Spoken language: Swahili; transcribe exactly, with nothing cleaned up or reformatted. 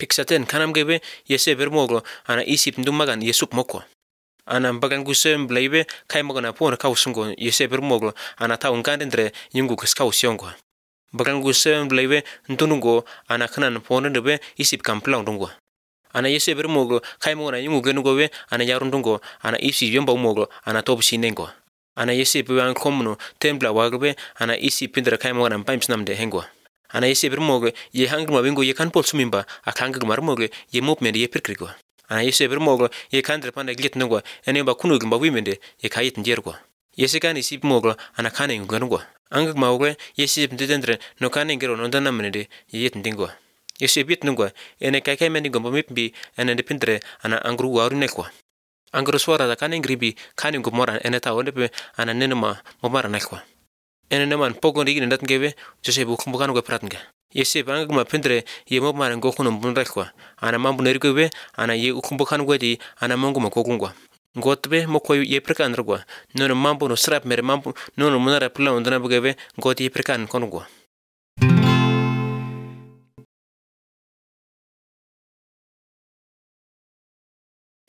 Piksaten kanam gebe yese bermoglo ana isip ndumagan yesup moko. Ana bagan gusem blaibe kai mogana pon kausungo yese bermoglo ana ta ungandendre yungu kaskausiongo. Bagan gusem blaibe ntunungo ana kanan pon debe isip kamplang dungo. Ana yese bermoglo kai mogana yungu genugobe ana yarundungo ana isi yomba moglo ana tobsinengo. Ana yese bewan komno tembla wagbe ana isi pindra kai mogana paimsnamde hengo. Ana yese bermoge ye hangma bingo ye kan pol sumimba akanga marmoge ye mopmende ye pirkrigo. Ana yese bermoge ye kandre panda glit nungo ene ba kunu gimba wimende ye kayit njergo. Yese kan isip moglo ana kane ngungo. Anga mawge yese ndendre no kane ngero no dana menede ye yet ndingo. Yese bit nungo ene kai kai mendi gomba mipbi ene de pindre ana angru waru nekwa. Angru swara da kane ngribi kane ngumora ene ta onde ana nenema momara nekwa. Ene naman pogon rigin ndat ngebe jose bu kumbukan go pratnga. Yese bang ma pendre ye mo mara go khunum bun rekwa. Ana mambu nergobe ana ye ukumbukan go di ana mongo mo kogungwa. Ngotbe mo koy ye prekan rogwa. Nono mambu no srap mere mambu nono munara plan ndana bugebe ngoti prekan konungwa.